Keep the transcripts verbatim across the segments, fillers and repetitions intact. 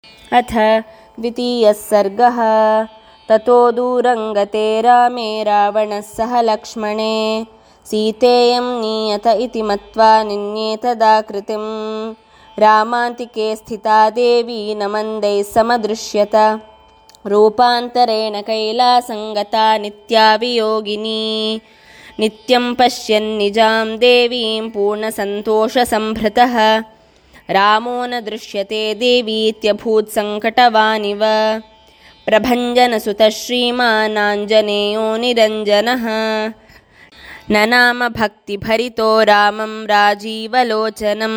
अथ द्वितीयः सर्गः। ततो दूरं गते रामे रावणः सह लक्ष्मणे सीतेयं नीयत इति मत्वा निन्येतदाकृतिं। रामान्तिके स्थिता देवी न मन्दैः समदृश्यत। रूपान्तरेण कैलासं गता नित्यावियोगिनी। नित्यं पश्यन्निजां देवीं पूर्णसन्तोषसंभृतः। रामो न दृश्यते देवीत्यभूत्सङ्कटवानिव। प्रभञ्जनसुतः श्रीमानाञ्जनेयो निरञ्जनः। न नाम भक्तिभरितो रामं राजीवलोचनं।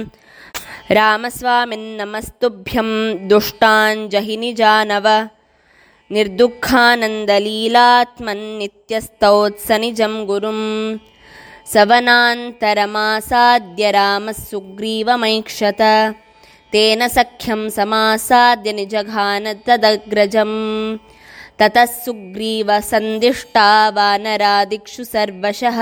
रामस्वामिन्नमस्तुभ्यं दुष्टाञ्जहि निजानव। निर्दुःखानन्दलीलात्मन्नित्यस्तौत्स निजं गुरुं। सवनान्तरमासाद्य रामः सुग्रीवमैक्षत। तेन सख्यं समासाद्य निजघान तदग्रजं। ततः सुग्रीवसन्दिष्टा वानरादिक्षु सर्वशः।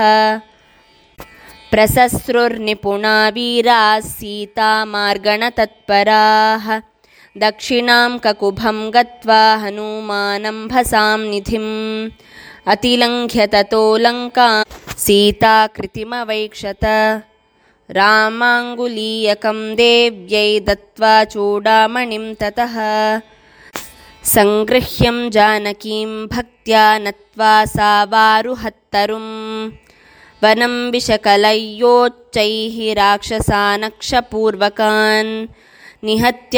प्रसस्रुर्निपुणा वीराः सीतामार्गणतत्पराः। दक्षिणां ककुभं गत्वा हनूमानम्भसां निधिम्। अतिलङ्घ्य ततो लङ्कां सीताकृतिमवैक्षत। रामाङ्गुलीयकं देव्यै दत्त्वा चूडामणिं ततः। सङ्गृह्यं जानकीं भक्त्या नत्वा सा वारुहत्तरुं। वनं विशकलयोच्चैः राक्षसानक्षपूर्वकान्। निहत्य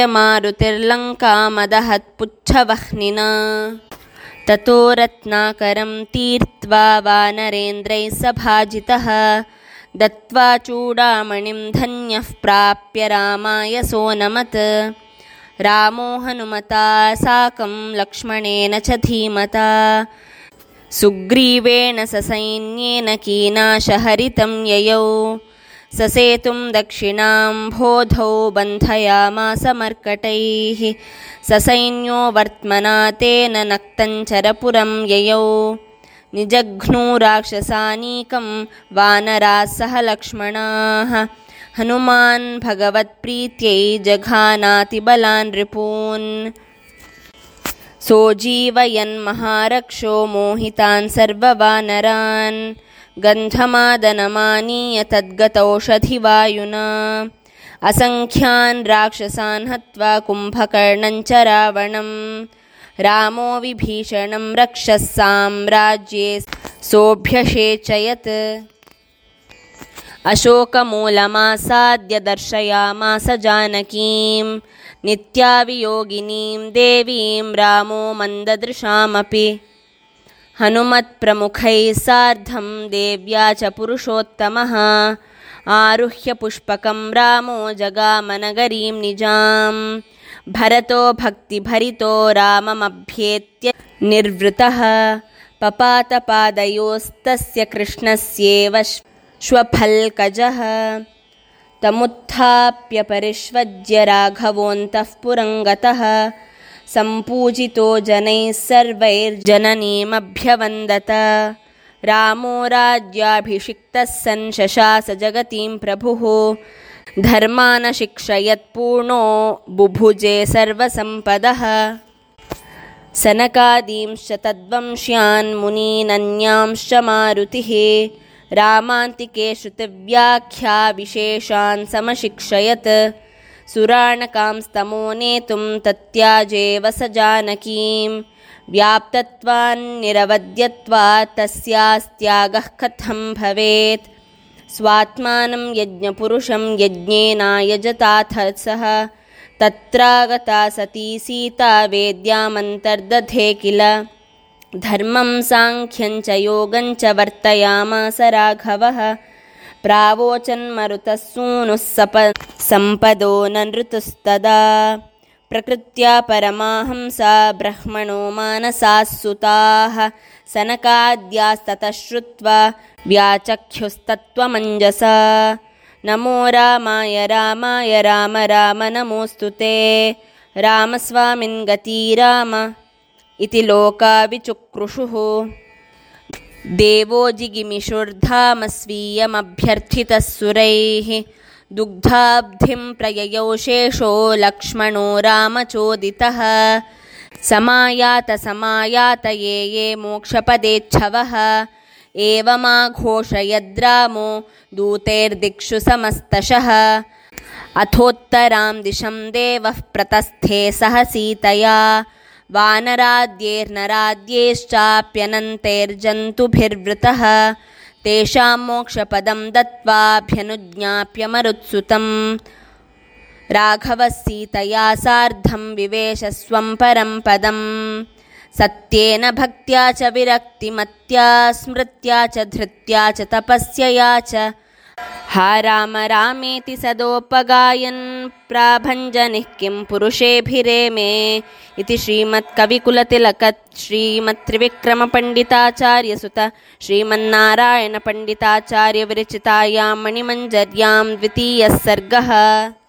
मारुतिर्लङ्कामदहत्पुच्छवह्निना। ततो रत्नाकरं तीर्त्वा वानरेन्द्रैः सभाजितः। दत्त्वा चूडामणिं धन्यः प्राप्य रामाय सोऽनमत्। रामो हनुमता साकं लक्ष्मणेन च धीमता। सुग्रीवेण ससैन्येन कीनाशहरितं ययौ। ससेतुं दक्षिणां बोधौ बन्धयामास मर्कटैः। ससैन्यो वर्त्मना तेन नक्तञ्चरपुरं ययौ। निजघ्नू राक्षसानीकं वानराः सह लक्ष्मणाः। हनुमान् भगवत्प्रीत्यै जघानातिबलान् रिपून्। सोजीवयन्महारक्षो मोहितान् सर्ववानरान्। गन्धमादनमानीय तद्गतौषधिवायुना। असङ्ख्यान् राक्षसान् हत्वा कुम्भकर्णं च रावणं। रामो विभीषणं रक्षः साम्राज्ये सोऽभ्यषेचयत्। अशोकमूलमासाद्य दर्शयामास जानकीं। नित्यावियोगिनीं देवीं रामो मन्ददृशामपि। हनुमत्प्रमुखैः सार्धं देव्या च पुरुषोत्तमः। आरुह्य पुष्पकं रामो जगामनगरीं निजां। भरतो भक्तिभरितो राममभ्येत्य निर्वृतः। पपातपादयोस्तस्य कृष्णस्येव श्वफल्कजः। तमुत्थाप्य परिष्वज्य राघवोऽन्तः पुरं गतः। सम्पूजितो जनैः सर्वैर्जननीमभ्यवन्दत। रामो राज्याभिषिक्तः सन् शशास जगतीं प्रभुः। धर्मानशिक्षयत्पूर्णो बुभुजे सर्वसम्पदः। सनकादींश्च तद्वंश्यान् मुनीनन्यांश्च मारुतिः। रामान्तिके श्रुतिव्याख्या विशेषान् समशिक्षयत्। सुराणकांस्तमो नेतुं तत्याजेव स जानकीं। व्याप्तत्वान्निरवध्यत्वात् तस्यास्त्यागः कथं भवेत्। स्वात्मानं यज्ञपुरुषं यज्ञेनायजताथ सः। तत्रागता सती सीता वेद्यामन्तर्दधे किल। धर्मं साङ्ख्यं च योगं च वर्तयामास राघवः। प्रावोचन्मरुतः सूनुः सप सम्पदो न नृतुस्तदा। प्रकृत्या परमाहंसा ब्रह्मणो मानसाः सुताः। सनकाद्यास्ततः श्रुत्वा व्याचख्युस्तत्त्वमञ्जसा। नमो रामाय रामाय राम राम नमोऽस्तु ते। रामस्वामिन् गती राम इति लोका विचुक्रुषुः। देवो जिगिमिषुर्धाम स्वीयमभ्यर्थितः सुरैः। दुग्धाब्धिं प्रययौ शेषो लक्ष्मणो रामचोदितः समायात समायात ये ये मोक्षपदेच्छवः एवमाघोषयद्रामो दूतैर्दिक्षु समस्तशः अथोत्तरां दिशं देवः प्रतस्थे सह सीतया वानराद्यैर्नराद्यैश्चाप्यनन्तैर्जन्तुभिर्वृतः तेषां मोक्षपदं दत्वाभ्यनुज्ञाप्य मरुत्सुतं राघवः सीतया सार्धं विवेश स्वं परं पदम् सत्येन भक्त्या च विरक्तिमत्या स्मृत्या च धृत्या च तपस्यया च हा राम रामेति सदोपगायन् प्राभञ्जनिः किं पुरुषेभिरेमे इति श्रीमत्कविकुलतिलकत् श्रीमत्त्रिविक्रमपण्डिताचार्यसुत श्रीमन्नारायणपण्डिताचार्यविरचितायां मणिमञ्जर्यां द्वितीयः सर्गः।